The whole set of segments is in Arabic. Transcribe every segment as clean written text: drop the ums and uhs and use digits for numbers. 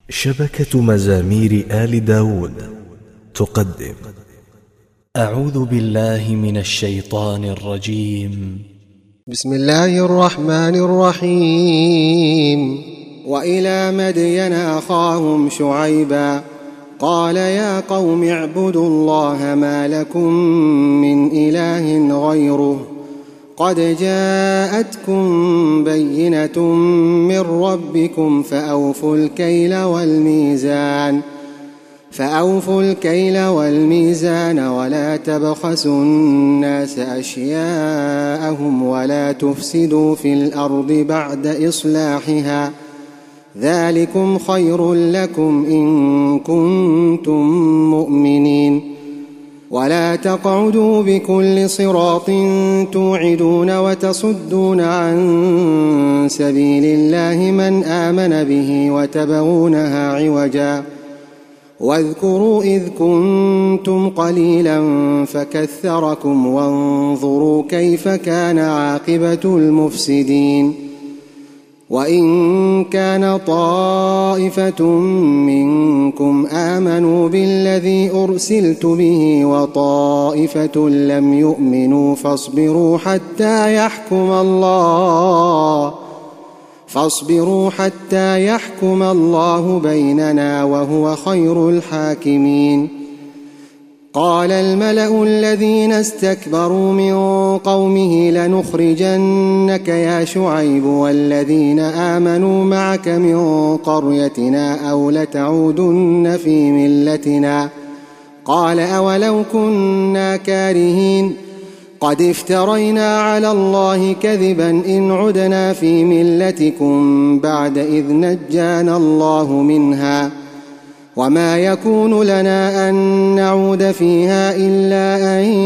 شبكة مزامير آل داود تقدم. أعوذ بالله من الشيطان الرجيم. بسم الله الرحمن الرحيم. وإلى مدين أخاهم شعيبا قال يا قوم اعبدوا الله ما لكم من إله غيره قد جاءتكم بينة من ربكم فأوفوا الكيل والميزان ولا تبخسوا الناس أشياءهم ولا تفسدوا في الأرض بعد إصلاحها ذلكم خير لكم إن كنتم مؤمنين. ولا تقعدوا بكل صراط توعدون وتصدون عن سبيل الله من آمن به وتبغونها عوجا واذكروا إذ كنتم قليلا فكثركم وانظروا كيف كان عاقبة المفسدين. وإن كان طائفة منكم آمنوا بالذي أرسلت به وطائفة لم يؤمنوا فاصبروا حتى يحكم الله بيننا وهو خير الحاكمين. قال الملأ الذين استكبروا من قومه لنخرجنك يا شعيب والذين آمنوا معك من قريتنا أو لتعودن في ملتنا. قال أولو كنا كارهين قد افترينا على الله كذبا إن عدنا في ملتكم بعد إذ نجانا الله منها وما يكون لنا أن نعود فيها إلا أن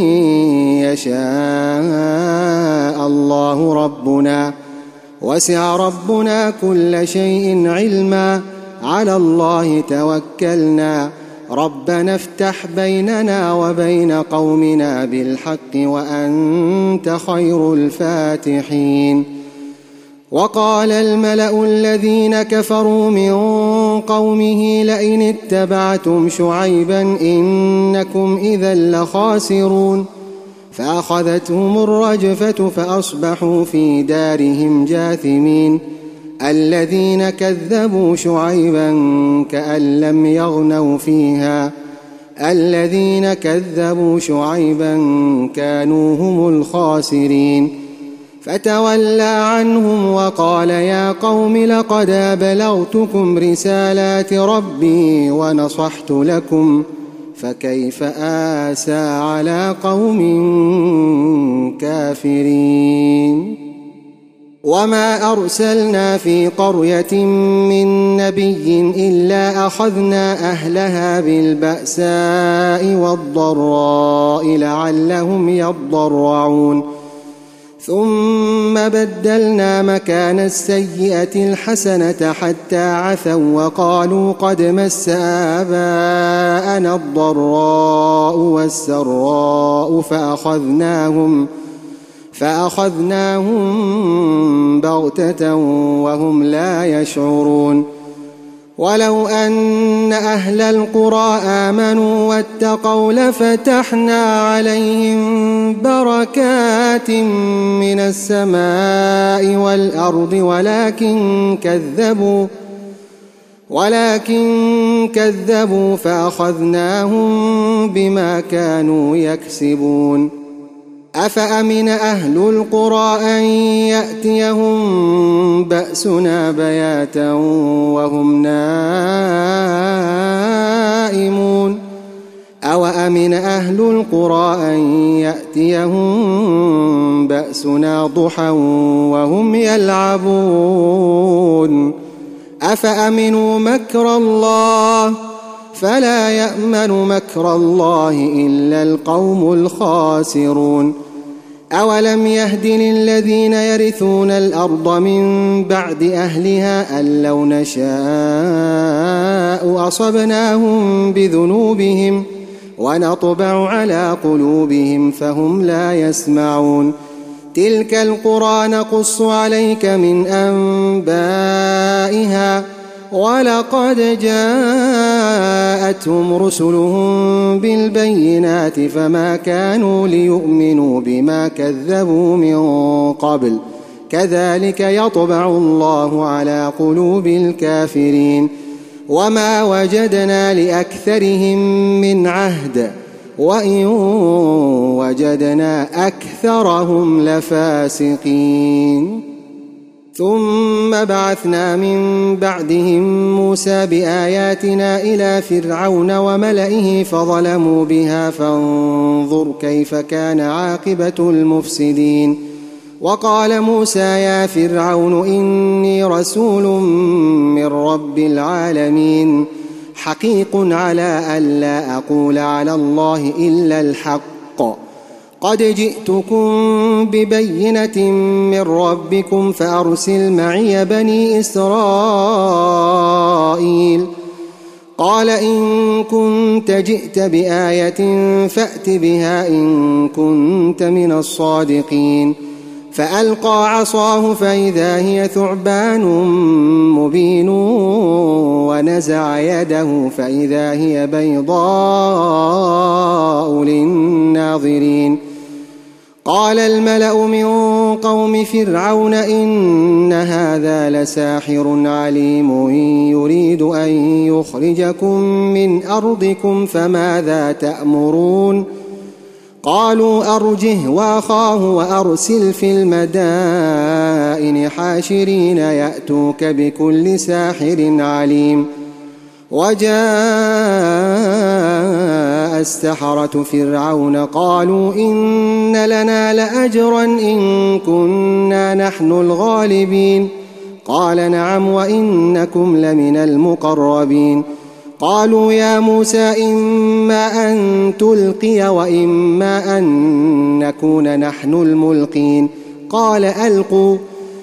يشاء الله ربنا وسع ربنا كل شيء علما على الله توكلنا ربنا افتح بيننا وبين قومنا بالحق وأنت خير الفاتحين. وقال الملأ الذين كفروا من قومه لئن اتبعتم شعيبا إنكم إذا لخاسرون فأخذتهم الرجفة فأصبحوا في دارهم جاثمين. الذين كذبوا شعيبا كأن لم يغنوا فيها الذين كذبوا شعيبا كانوا هم الخاسرين. فتولى عنهم وقال يا قوم لقد أبلغتكم رسالات ربي ونصحت لكم فكيف آسى على قوم كافرين. وما أرسلنا في قرية من نبي إلا أخذنا أهلها بالبأساء والضراء لعلهم يضرعون ثم بدلنا مكان السيئة الحسنة حتى عفوا وقالوا قد مس آباءنا الضراء والسراء فأخذناهم بغتة وهم لا يشعرون. ولو أن أهل القرى آمنوا واتقوا لفتحنا عليهم بركات من السماء والأرض ولكن كذبوا فأخذناهم بما كانوا يكسبون. أفأمن أهل القرى أن يأتيهم بأسنا بياتا وهم نائمون أو أمن أهل القرى أن يأتيهم بأسنا ضحى وهم يلعبون أفأمنوا مكر الله فلا يأمن مكر الله إلا القوم الخاسرون. أولم يهد للذين يرثون الأرض من بعد أهلها أن لو نشاء أصبناهم بذنوبهم ونطبع على قلوبهم فهم لا يسمعون. تلك القرى نقص عليك من أنبائها ولقد جاءتهم رسلهم بالبينات فما كانوا ليؤمنوا بما كذبوا من قبل كذلك يطبع الله على قلوب الكافرين وما وجدنا لأكثرهم من عهد وإن وجدنا أكثرهم لفاسقين ثم بعثنا من بعدهم موسى بآياتنا إلى فرعون وملئه فظلموا بها فانظر كيف كان عاقبة المفسدين وقال موسى يا فرعون إني رسول من رب العالمين حقيق على ألا أقول على الله إلا الحق قد جئتكم ببينة من ربكم فأرسل معي بني إسرائيل قال إن كنت جئت بآية فأت بها إن كنت من الصادقين فألقى عصاه فإذا هي ثعبان مبين ونزع يده فإذا هي بيضاء للناظرين قال الملأ من قوم فرعون إن هذا لساحر عليم يريد أن يخرجكم من أرضكم فماذا تأمرون قالوا أرجه وأخاه وأرسل في المدائن حاشرين يأتوك بكل ساحر عليم وجاء السحرة فرعون قالوا إن لنا لأجرا إن كنا نحن الغالبين قال نعم وإنكم لمن المقربين قالوا يا موسى إما أن تلقي وإما أن نكون نحن الملقين قال ألقوا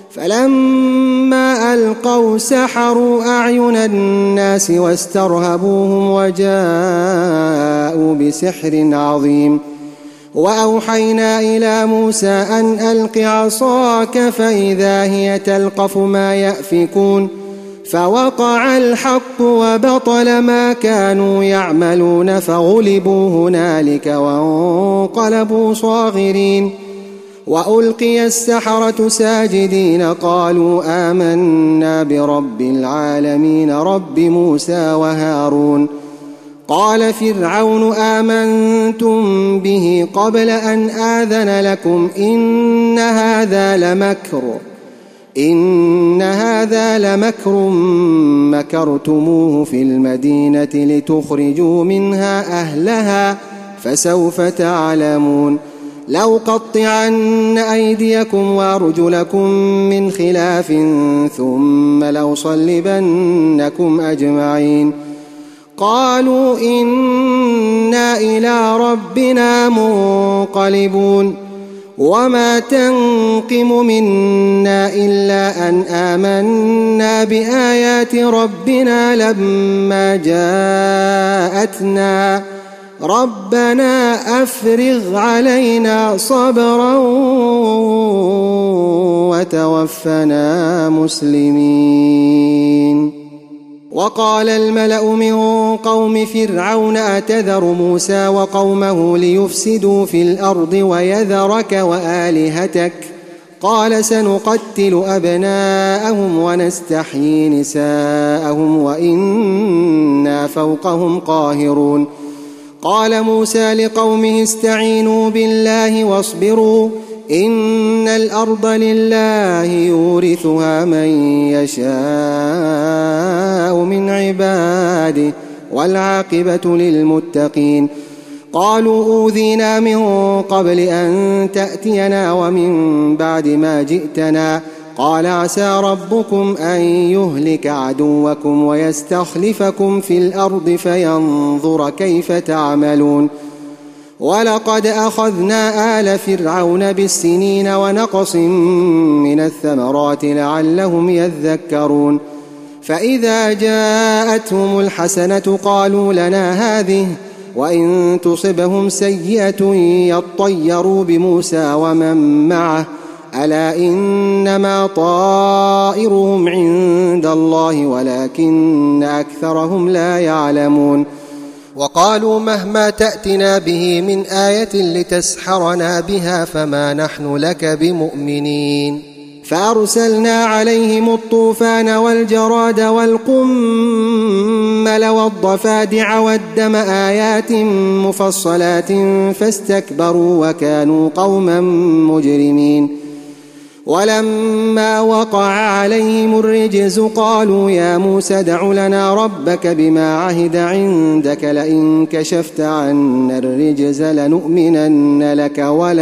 فلما ألقوا سحروا أعين الناس واسترهبوهم وجاءوا بسحر عظيم وأوحينا إلى موسى أن ألق عصاك فإذا هي تلقف ما يأفكون فوقع الحق وبطل ما كانوا يعملون فغلبوا هنالك وانقلبوا صاغرين وألقي السحرة ساجدين قالوا آمنا برب العالمين رب موسى وهارون قال فرعون آمنتم به قبل أن آذن لكم إن هذا لمكر مكرتموه في المدينة لتخرجوا منها أهلها فسوف تعلمون لو قطعن أيديكم وأرجلكم من خلاف ثم لأصلبنكم أجمعين قالوا إنا إلى ربنا منقلبون وما تنقم منا إلا أن آمنا بآيات ربنا لما جاءتنا ربنا أفرغ علينا صبرا وتوفنا مسلمين وقال الملأ من قوم فرعون أتذر موسى وقومه ليفسدوا في الأرض ويذرك وآلهتك قال سنقتل أبناءهم ونستحيي نساءهم وإنا فوقهم قاهرون قال موسى لقومه استعينوا بالله واصبروا إن الأرض لله يورثها من يشاء من عباده والعاقبة للمتقين قالوا أوذينا من قبل أن تأتينا ومن بعد ما جئتنا قال عسى ربكم أن يهلك عدوكم ويستخلفكم في الأرض فينظر كيف تعملون ولقد أخذنا آل فرعون بالسنين ونقص من الثمرات لعلهم يذكرون فإذا جاءتهم الحسنة قالوا لنا هذه وإن تصبهم سيئة يطيروا بموسى ومن معه ألا إنما طائرهم عند الله ولكن أكثرهم لا يعلمون وقالوا مهما تأتنا به من آية لتسحرنا بها فما نحن لك بمؤمنين فأرسلنا عليهم الطوفان والجراد والقمل والضفادع والدم آيات مفصلات فاستكبروا وكانوا قوما مجرمين ولما وقع عليهم الرجز قالوا يا موسى ادع لنا ربك بما عهد عندك لئن كشفت عنا الرجز لنؤمنن لك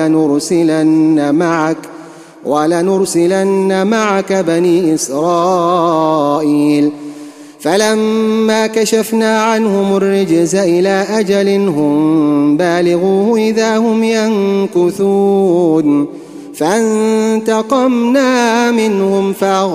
ولنرسلن معك بني إسرائيل فلما كشفنا عنهم الرجز إلى أجل هم بالغوه إذا هم ينكثون فانتقمنا منهم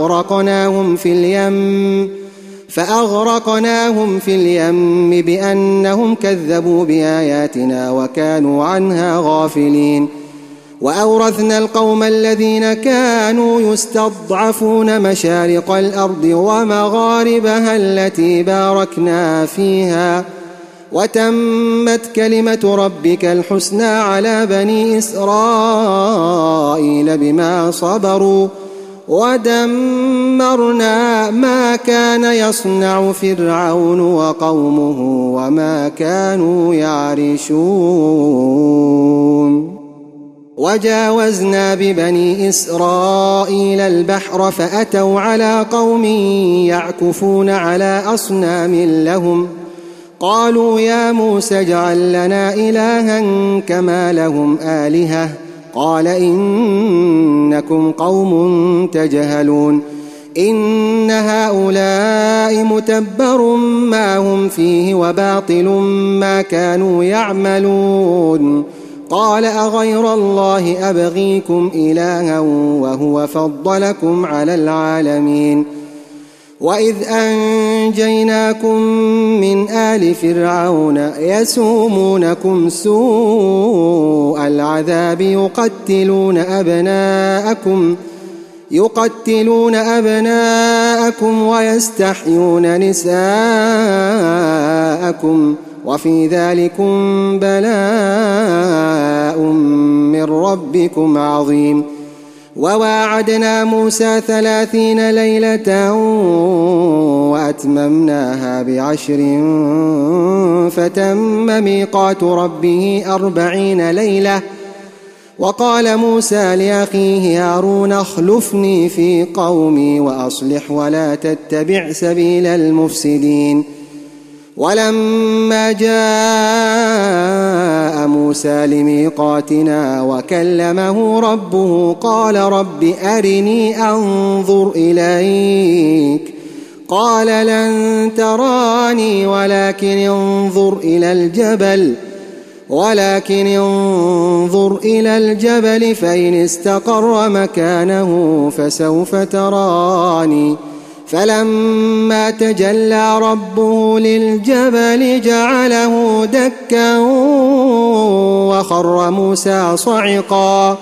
فأغرقناهم في اليم بأنهم كذبوا بآياتنا وكانوا عنها غافلين وأورثنا القوم الذين كانوا يستضعفون مشارق الأرض ومغاربها التي باركنا فيها وتمت كلمة ربك الحسنى على بني إسرائيل بما صبروا ودمرنا ما كان يصنع فرعون وقومه وما كانوا يعرشون وجاوزنا ببني إسرائيل البحر فأتوا على قوم يعكفون على أصنام لهم قالوا يا موسى اجعل لنا إلها كما لهم آلهة قال إنكم قوم تجهلون إن هؤلاء متبر ما هم فيه وباطل ما كانوا يعملون قال أغير الله أبغيكم إلها وهو فضلكم على العالمين وإذ أنجيناكم من آل فرعون يسومونكم سوء العذاب يقتلون أبناءكم ويستحيون نساءكم وفي ذلكم بلاء من ربكم عظيم وواعدنا موسى 30 ليلة وأتممناها ب10 فتم ميقات ربه 40 ليلة وقال موسى لأخيه هارون اخلفني في قومي وأصلح ولا تتبع سبيل المفسدين ولما جاء موسى لميقاتنا وكلمه ربه قال رب أرني أنظر إليك قال لن تراني ولكن انظر إلى الجبل فإن استقر مكانه فسوف تراني فلما تجلى ربه للجبل جعله دكا وخر موسى صعقا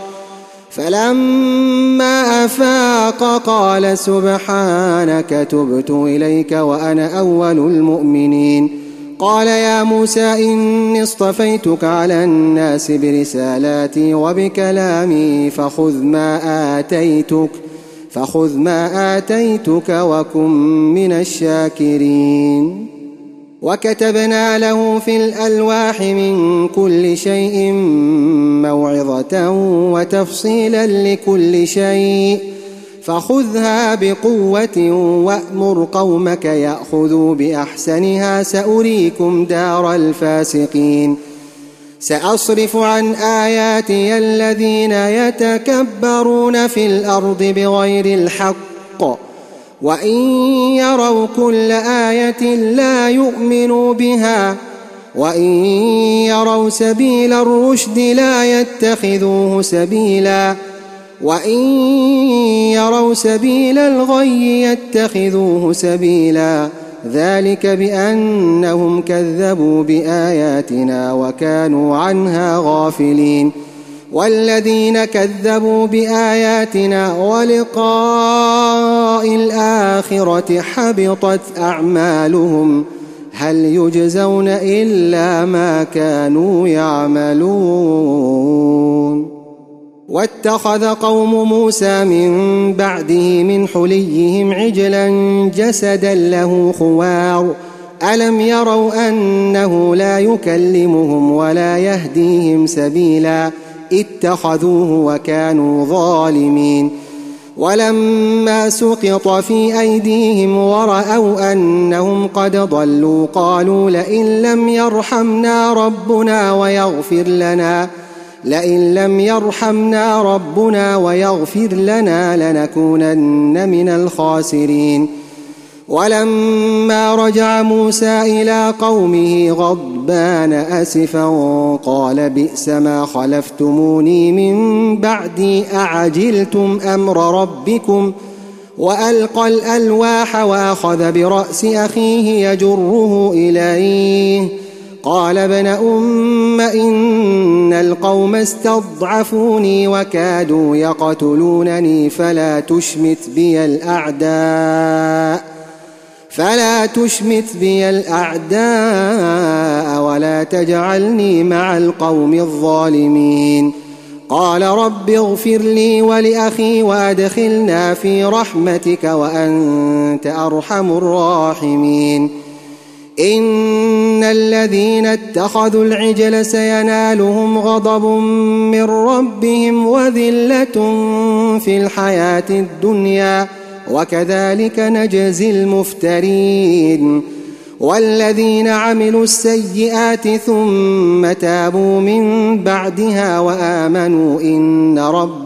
فلما أفاق قال سبحانك تبت إليك وأنا أول المؤمنين قال يا موسى إني اصطفيتك على الناس برسالاتي وبكلامي فخذ ما آتيتك وكن من الشاكرين وكتبنا له في الألواح من كل شيء موعظة وتفصيلا لكل شيء فخذها بقوة وأمر قومك يأخذوا بأحسنها سأريكم دار الفاسقين سأصرف عن آياتي الذين يتكبرون في الأرض بغير الحق وإن يروا كل آية لا يؤمنوا بها وإن يروا سبيل الرشد لا يتخذوه سبيلا وإن يروا سبيل الغي يتخذوه سبيلا ذلك بأنهم كذبوا بآياتنا وكانوا عنها غافلين والذين كذبوا بآياتنا ولقاء الآخرة حبطت أعمالهم هل يجزون إلا ما كانوا يعملون. واتخذ قوم موسى من بعده من حليهم عجلا جسدا له خوار ألم يروا أنه لا يكلمهم ولا يهديهم سبيلا اتخذوه وكانوا ظالمين. ولما سقط في أيديهم ورأوا أنهم قد ضلوا قالوا لئن لم يرحمنا ربنا ويغفر لنا لنكونن من الخاسرين. ولما رجع موسى إلى قومه غضبان أسفا قال بئس ما خلفتموني من بعدي أعجلتم أمر ربكم وألقى الألواح وأخذ برأس أخيه يجره إليه قال ابن أم إن القوم استضعفوني وكادوا يقتلونني فلا تشمت بي الأعداء ولا تجعلني مع القوم الظالمين. قال رب اغفر لي ولأخي وأدخلنا في رحمتك وأنت أرحم الراحمين. إن الذين اتخذوا العجل سينالهم غضب من ربهم وذلة في الحياة الدنيا وكذلك نجزي المفترين. والذين عملوا السيئات ثم تابوا من بعدها وآمنوا إن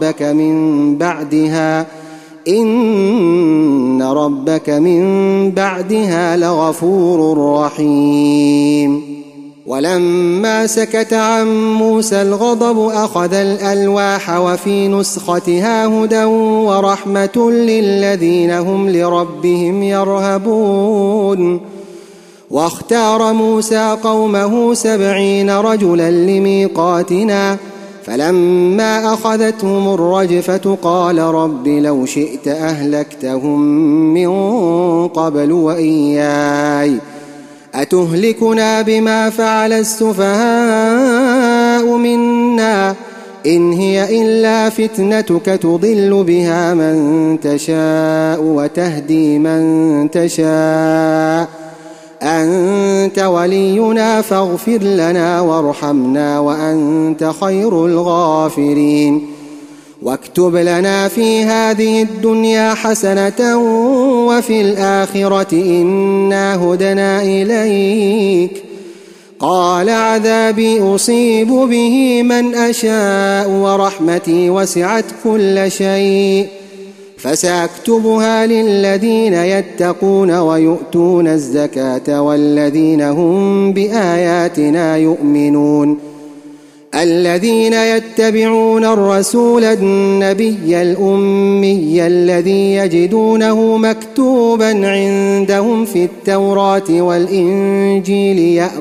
ربك من بعدها لغفور رحيم. ولما سكت عن موسى الغضب أخذ الألواح وفي نسختها هدى ورحمة للذين هم لربهم يرهبون. واختار موسى قومه 70 رجلا لميقاتنا فلما أخذتهم الرجفة قال رب لو شئت أهلكتهم من قبل وإياي أتهلكنا بما فعل السفهاء منا إن هي إلا فتنتك تضل بها من تشاء وتهدي من تشاء أنت ولينا فاغفر لنا وارحمنا وأنت خير الغافرين. واكتب لنا في هذه الدنيا حسنة وفي الآخرة إنا هدنا إليك. قال عذابي أصيب به من أشاء ورحمتي وسعت كل شيء فسأكتبها للذين يتقون ويؤتون الزكاة والذين هم بآياتنا يؤمنون. الذين يتبعون الرسول النبي الأمي الذي يجدونه مكتوبا عندهم في التوراة والإنجيل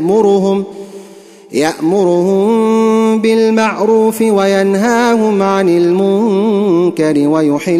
يأمرهم بالمعروف وينهاهم عن المنكر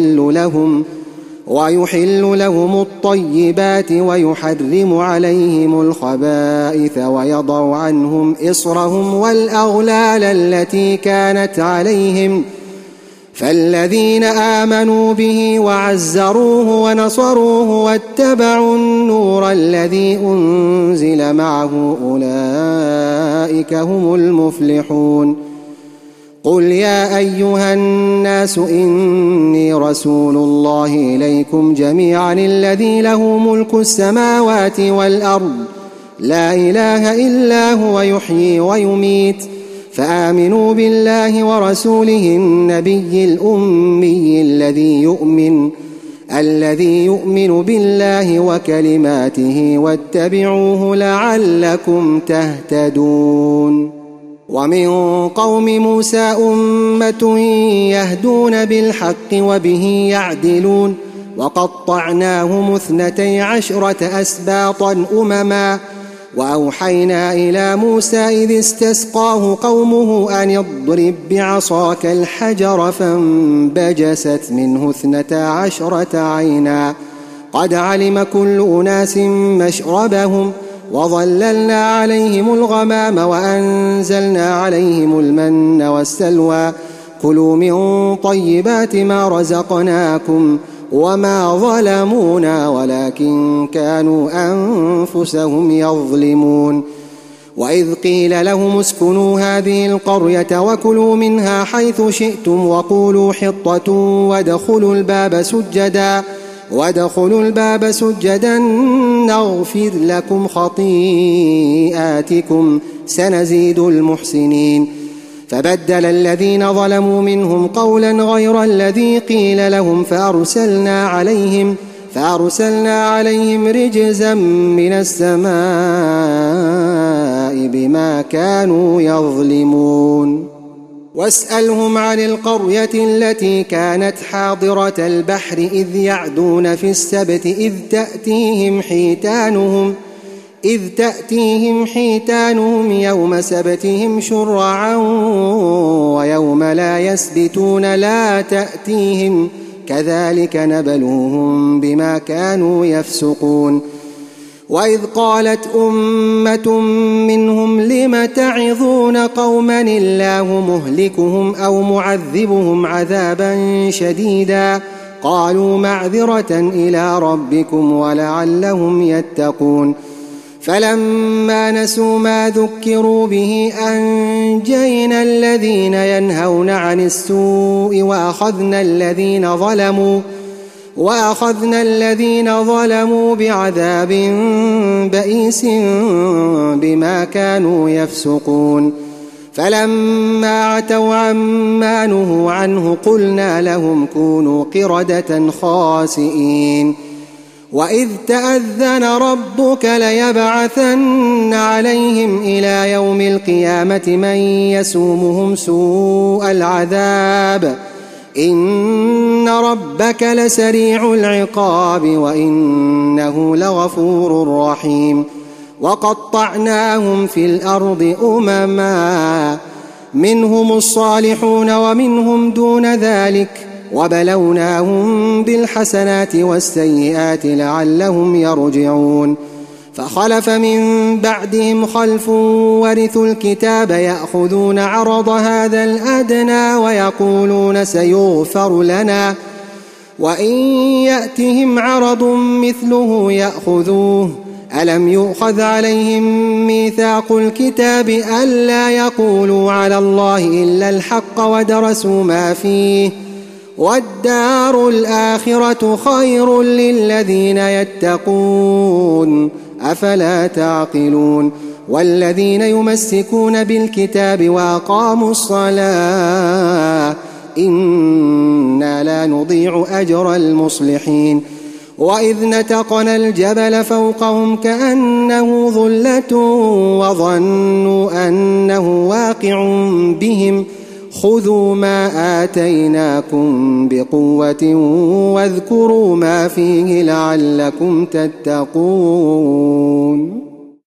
ويحل لهم الطيبات ويحرم عليهم الخبائث ويضع عنهم إصرهم والأغلال التي كانت عليهم. فالذين آمنوا به وعزروه ونصروه واتبعوا النور الذي أنزل معه أولئك هم المفلحون. قل يا أيها الناس إني رسول الله إليكم جميعا الذي له ملك السماوات والأرض لا إله إلا هو يحيي ويميت فآمنوا بالله ورسوله النبي الأمي الذي يؤمن بالله وكلماته واتبعوه لعلكم تهتدون. ومن قوم موسى أمة يهدون بالحق وبه يعدلون وقطعناهم 12 أسباطا أمما وأوحينا إلى موسى إذ استسقاه قومه أن اضرب بعصاك الحجر فانبجست منه 12 عينا قد علم كل أناس مشربهم وظللنا عليهم الغمام وأنزلنا عليهم المن والسلوى كلوا من طيبات ما رزقناكم وما ظلمونا ولكن كانوا أنفسهم يظلمون وإذ قيل لهم اسكنوا هذه القرية وكلوا منها حيث شئتم وقولوا حطة وادخلوا الباب سجدا نغفر لكم خطيئاتكم سنزيد المحسنين فبدل الذين ظلموا منهم قولا غير الذي قيل لهم فأرسلنا عليهم رجزا من السماء بما كانوا يظلمون واسألهم عن القرية التي كانت حاضرة البحر إذ يعدون في السبت إذ تأتيهم حيتانهم يوم سبتهم شرعا ويوم لا يسبتون لا تأتيهم كذلك نبلوهم بما كانوا يفسقون وإذ قالت أمة منهم لم تعظون قوما الله مهلكهم أو معذبهم عذابا شديدا قالوا معذرة إلى ربكم ولعلهم يتقون فلما نسوا ما ذكروا به أنجينا الذين ينهون عن السوء وأخذنا الذين ظلموا بعذاب بئيس بما كانوا يفسقون فلما عتوا عما نهوا عنه قلنا لهم كونوا قردة خاسئين وإذ تأذن ربك ليبعثن عليهم إلى يوم القيامة من يسومهم سوء العذاب إن ربك لسريع العقاب وإنه لغفور رحيم وقطعناهم في الأرض أمما منهم الصالحون ومنهم دون ذلك وبلوناهم بالحسنات والسيئات لعلهم يرجعون فخلف من بعدهم خلف ورثوا الكتاب يأخذون عرض هذا الأدنى ويقولون سيغفر لنا وإن يأتهم عرض مثله يأخذوه ألم يؤخذ عليهم ميثاق الكتاب ألا يقولوا على الله إلا الحق ودرسوا ما فيه والدار الآخرة خير للذين يتقون أفلا تعقلون والذين يمسكون بالكتاب وأقاموا الصلاة إنا لا نضيع أجر المصلحين وإذ نتقنا الجبل فوقهم كأنه ظلة وظنوا أنه واقع بهم خذوا ما آتيناكم بقوة واذكروا ما فيه لعلكم تتقون